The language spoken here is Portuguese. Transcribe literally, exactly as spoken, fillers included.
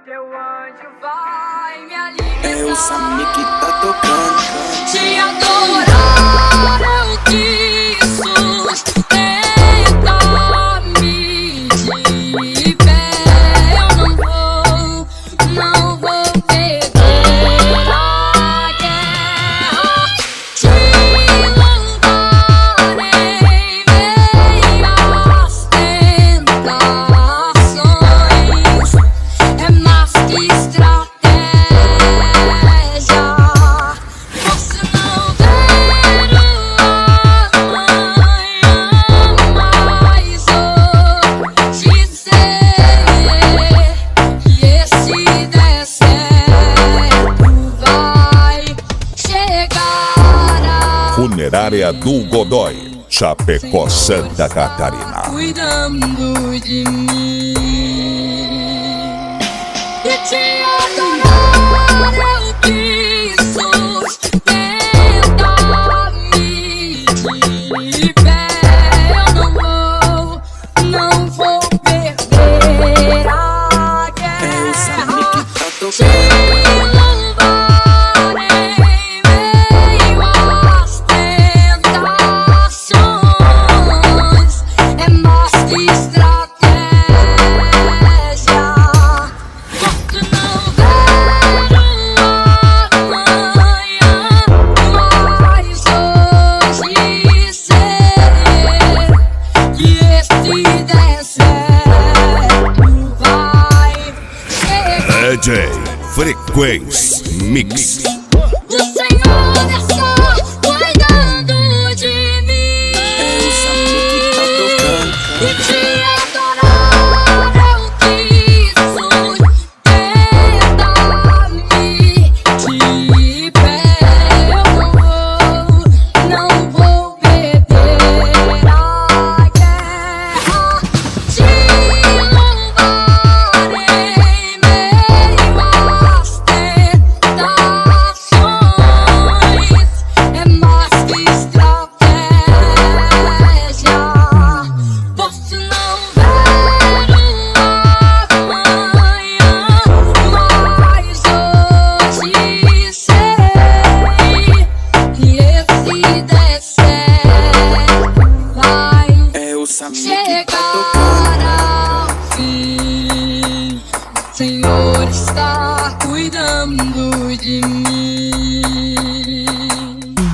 Teu anjo vai me alimentar. É o Samir que tá tocando. Te adorar eu quis sustentar me de pé. Eu não vou, não vou perder a guerra. Te louvar em meias tentações. É mais que estratégia. Posso não ver o amanhã, mas hoje sei que esse der certo vai chegar a Funerária do Godoy, Chapecó, Santa Catarina. cuidando de mim e te adorar eu quis sustentar me de pé. Eu não vou, não vou perder a É o Samir guerra. que tá Te tocando. louvar em meio às tentações. É mais que estratégia. Posso não ver o amanhã, mas hoje sei que esse der certo vai chegar. D J Frequência Mix. O Senhor está cuidando de mim É o Samir que tá tocando. e te adorar eu quis sustentar me de pé. Eu não vou, não vou perder a guerra. Te louvar em meio às tentações. É mais que estratégia. Posso não ver o amanhã, mas hoje sei que esse der certo vai É o Samir chegar.